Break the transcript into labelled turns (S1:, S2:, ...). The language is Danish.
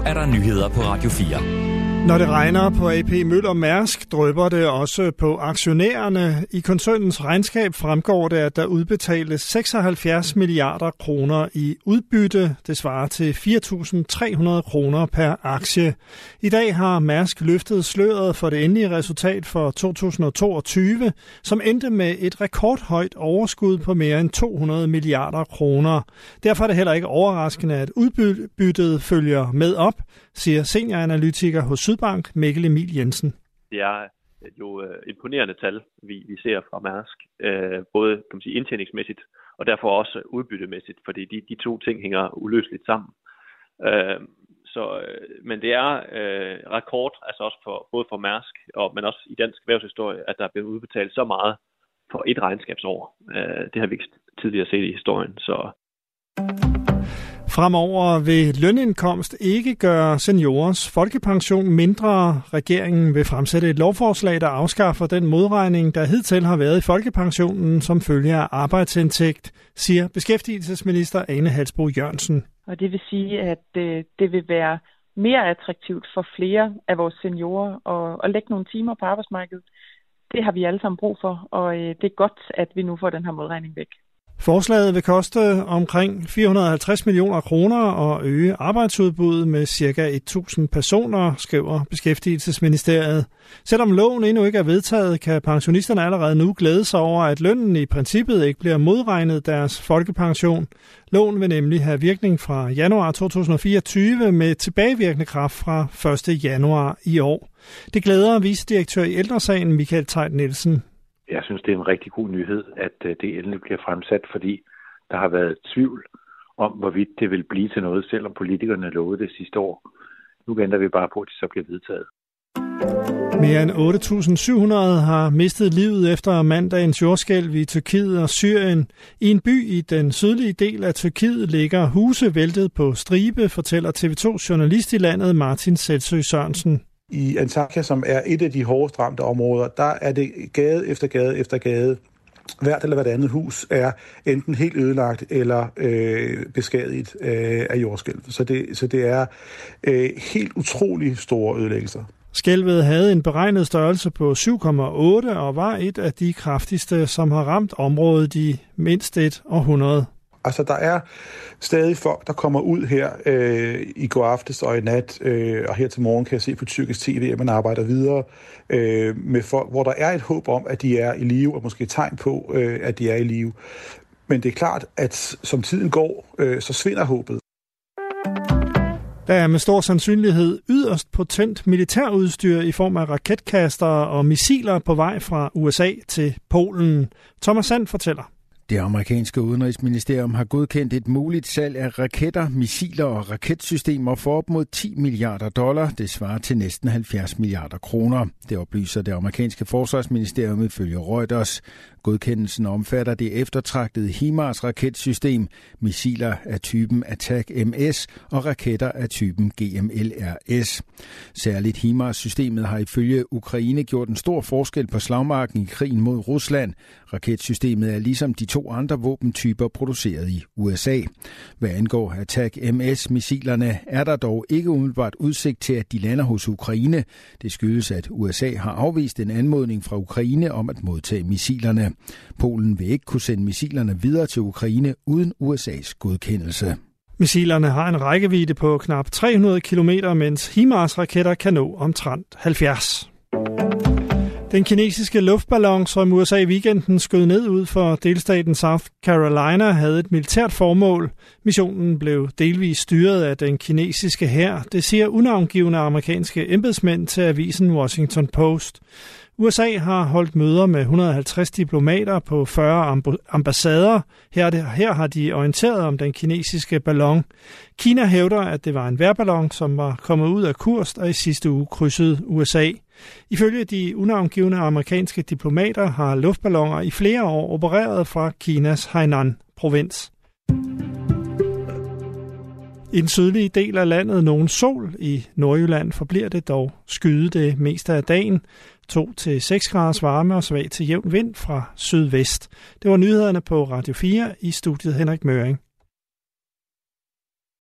S1: er der nyheder på Radio 4.
S2: Når det regner på AP Møller Mærsk, drypper det også på aktionærerne. I koncernens regnskab fremgår det, at der udbetales 76 milliarder kroner i udbytte. Det svarer til 4.300 kroner per aktie. I dag har Mærsk løftet sløret for det endelige resultat for 2022, som endte med et rekordhøjt overskud på mere end 200 milliarder kroner. Derfor er det heller ikke overraskende, at udbyttet følger med op, siger senioranalytiker hos Sydbank, Mikkel Emil Jensen.
S3: Det er jo imponerende tal, vi ser fra Mærsk, både kan man sige, indtjeningsmæssigt og derfor også udbyttemæssigt, fordi de to ting hænger uløseligt sammen. Men det er rekord, altså også både for Mærsk, men også i dansk erhvervshistorie, at der er blevet udbetalt så meget for et regnskabsår. Det har vi ikke tidligere set i historien.
S2: Fremover vil lønindkomst ikke gøre seniorers folkepension mindre. Regeringen vil fremsætte et lovforslag, der afskaffer den modregning, der hidtil har været i folkepensionen som følge af arbejdsindtægt, siger beskæftigelsesminister Ane Halsboe-Jørgensen.
S4: Og det vil sige, at det vil være mere attraktivt for flere af vores seniorer at lægge nogle timer på arbejdsmarkedet. Det har vi alle sammen brug for, og det er godt, at vi nu får den her modregning væk.
S2: Forslaget vil koste omkring 450 millioner kroner og øge arbejdsudbuddet med ca. 1.000 personer, skriver Beskæftigelsesministeriet. Selvom loven endnu ikke er vedtaget, kan pensionisterne allerede nu glæde sig over, at lønnen i princippet ikke bliver modregnet deres folkepension. Loven vil nemlig have virkning fra januar 2024 med tilbagevirkende kraft fra 1. januar i år. Det glæder vicedirektør i Ældresagen Michael Tejt Nielsen.
S5: Jeg synes, det er en rigtig god nyhed, at det endelig bliver fremsat, fordi der har været tvivl om, hvorvidt det vil blive til noget, selvom politikerne lovede det sidste år. Nu venter vi bare på, at det så bliver vedtaget.
S2: Mere end 8.700 har mistet livet efter mandagens jordskælv i Tyrkiet og Syrien. I en by i den sydlige del af Tyrkiet ligger huse væltet på stribe, fortæller TV2's journalist i landet Martin Seltsø Sørensen.
S6: I Antakya, som er et af de hårdest ramte områder, der er det gade efter gade efter gade. Hvert eller hvert andet hus er enten helt ødelagt eller beskadiget af jordskælv. Så det er helt utrolig store ødelæggelser.
S2: Skælvet havde en beregnet størrelse på 7,8 og var et af de kraftigste, som har ramt området i mindst et århundrede.
S6: Altså, der er stadig folk, der kommer ud her i går aftes og i nat, og her til morgen kan jeg se på tyrkisk tv, at man arbejder videre med folk, hvor der er et håb om, at de er i live, og måske et tegn på, at de er i live. Men det er klart, at som tiden går, så svinder håbet.
S2: Der er med stor sandsynlighed yderst potent militærudstyr i form af raketkastere og missiler på vej fra USA til Polen. Thomas Sand fortæller.
S7: Det amerikanske udenrigsministerium har godkendt et muligt salg af raketter, missiler og raketsystemer for op mod $10 milliarder. Det svarer til næsten 70 milliarder kroner. Det oplyser det amerikanske forsvarsministerium ifølge Reuters. Godkendelsen omfatter det eftertragtede HIMARS raketsystem, missiler af typen Attack-MS og raketter af typen GMLRS. Særligt HIMARS-systemet har ifølge Ukraine gjort en stor forskel på slagmarken i krigen mod Rusland. Raketsystemet er ligesom de to andre våbentyper produceret i USA. Hvad angår Attack-MS-missilerne er der dog ikke umiddelbart udsigt til, at de lander hos Ukraine. Det skyldes, at USA har afvist en anmodning fra Ukraine om at modtage missilerne. Polen vil ikke kunne sende missilerne videre til Ukraine uden USA's godkendelse.
S2: Missilerne har en rækkevidde på knap 300 km, mens HIMARS-raketter kan nå omtrent 70. Den kinesiske luftballon, som USA i weekenden skød ned ud for delstaten South Carolina, havde et militært formål. Missionen blev delvis styret af den kinesiske hær. Det siger unavngivne amerikanske embedsmænd til avisen Washington Post. USA har holdt møder med 150 diplomater på 40 ambassader. Her har de orienteret om den kinesiske ballon. Kina hævder, at det var en vejrballon, som var kommet ud af kurs og i sidste uge krydsede USA. Ifølge de unavngivne amerikanske diplomater har luftballoner i flere år opereret fra Kinas Hainan-provins. I den sydlige del af landet nogen sol. I Nordjylland forbliver det dog skyde det meste af dagen. 2-6 graders varme og svag til jævn vind fra sydvest. Det var nyhederne på Radio 4 i studiet Henrik Møring.